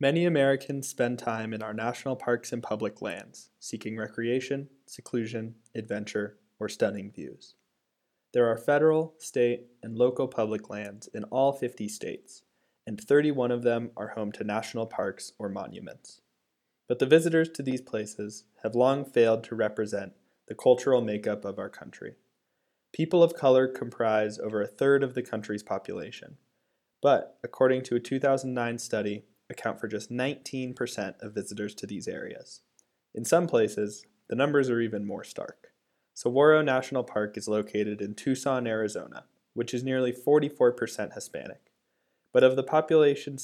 Many Americans spend time in our national parks and public lands, seeking recreation, seclusion, adventure, or stunning views. There are federal, state, and local public lands in all 50 states, and 31 of them are home to national parks or monuments. But the visitors to these places have long failed to represent the cultural makeup of our country. People of color comprise over a third of the country's population, but according to a 2009 study, account for just 19% of visitors to these areas. In some places, the numbers are even more stark. Saguaro National Park is located in Tucson, Arizona, which is nearly 44% Hispanic. But of the population's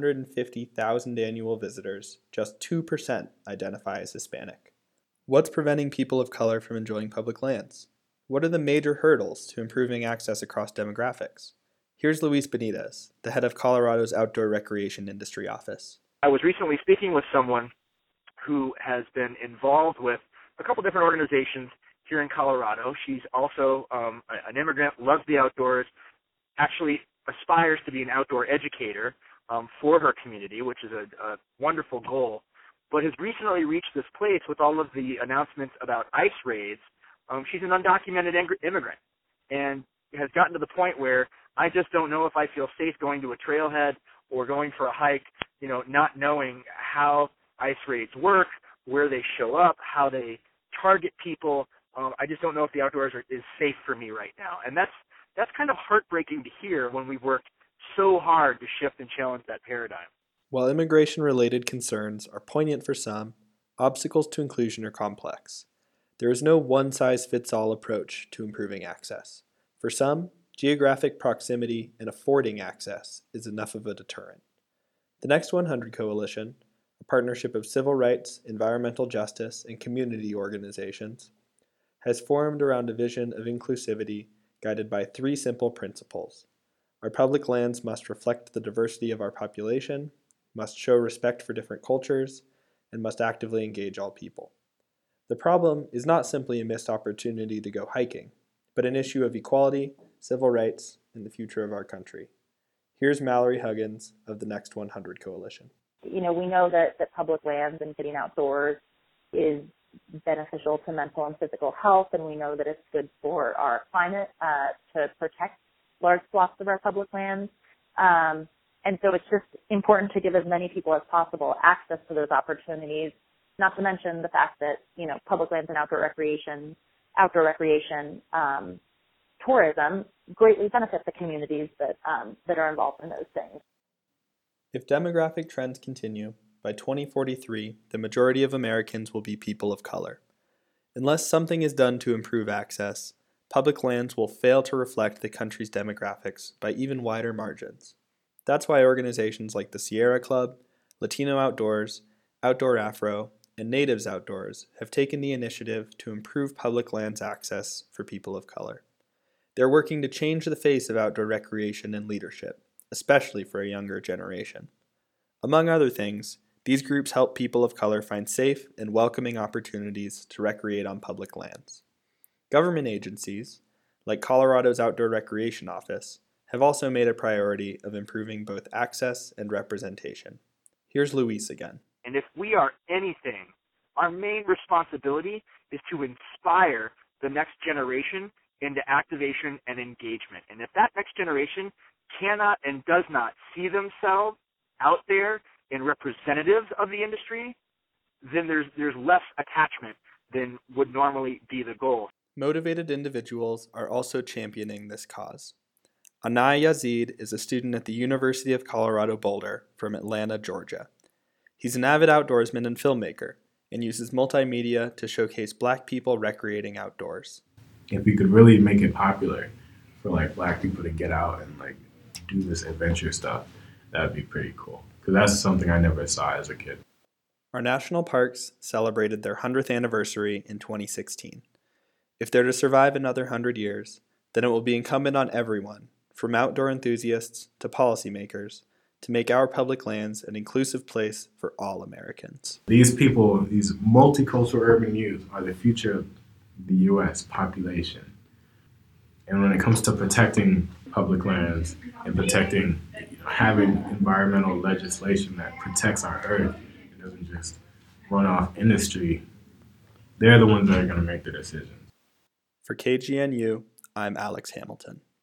650,000 annual visitors, just 2% identify as Hispanic. What's preventing people of color from enjoying public lands? What are the major hurdles to improving access across demographics? Here's Luis Benitez, the head of Colorado's Outdoor Recreation Industry Office. I was recently speaking with someone who has been involved with a couple different organizations here in Colorado. She's also an immigrant, loves the outdoors, actually aspires to be an outdoor educator for her community, which is a wonderful goal, but has recently reached this place with all of the announcements about ICE raids. She's an undocumented immigrant and has gotten to the point where I just don't know if I feel safe going to a trailhead or going for a hike, not knowing how ICE raids work, where they show up, how they target people. I just don't know if the outdoors is safe for me right now. And that's kind of heartbreaking to hear when we've worked so hard to shift and challenge that paradigm. While immigration-related concerns are poignant for some, obstacles to inclusion are complex. There is no one-size-fits-all approach to improving access. For some, geographic proximity and affording access is enough of a deterrent. The Next 100 Coalition, a partnership of civil rights, environmental justice, and community organizations, has formed around a vision of inclusivity guided by three simple principles. Our public lands must reflect the diversity of our population, must show respect for different cultures, and must actively engage all people. The problem is not simply a missed opportunity to go hiking, but an issue of equality, civil rights, and the future of our country. Here's Mallory Huggins of the Next 100 Coalition. We know that public lands and getting outdoors is beneficial to mental and physical health, and we know that it's good for our climate to protect large swaths of our public lands. And so it's just important to give as many people as possible access to those opportunities, not to mention the fact that, public lands and outdoor recreation, tourism greatly benefit the communities that are involved in those things. If demographic trends continue, by 2043, the majority of Americans will be people of color. Unless something is done to improve access, public lands will fail to reflect the country's demographics by even wider margins. That's why organizations like the Sierra Club, Latino Outdoors, Outdoor Afro, and Natives Outdoors have taken the initiative to improve public lands access for people of color. They're working to change the face of outdoor recreation and leadership, especially for a younger generation. Among other things, these groups help people of color find safe and welcoming opportunities to recreate on public lands. Government agencies, like Colorado's Outdoor Recreation Office, have also made a priority of improving both access and representation. Here's Luis again. And if we are anything, our main responsibility is to inspire the next generation into activation and engagement. And if that next generation cannot and does not see themselves out there and representatives of the industry, then there's less attachment than would normally be the goal. Motivated individuals are also championing this cause. Anai Yazid is a student at the University of Colorado Boulder from Atlanta, Georgia. He's an avid outdoorsman and filmmaker and uses multimedia to showcase Black people recreating outdoors. If we could really make it popular for Black people to get out and do this adventure stuff, that'd be pretty cool. Because that's something I never saw as a kid. Our national parks celebrated their 100th anniversary in 2016. If they're to survive another 100 years, then it will be incumbent on everyone, from outdoor enthusiasts to policymakers, to make our public lands an inclusive place for all Americans. These people, these multicultural urban youth, are the future of the U.S. population. And when it comes to protecting public lands and protecting, having environmental legislation that protects our earth and doesn't just run off industry, they're the ones that are going to make the decisions. For KGNU, I'm Alex Hamilton.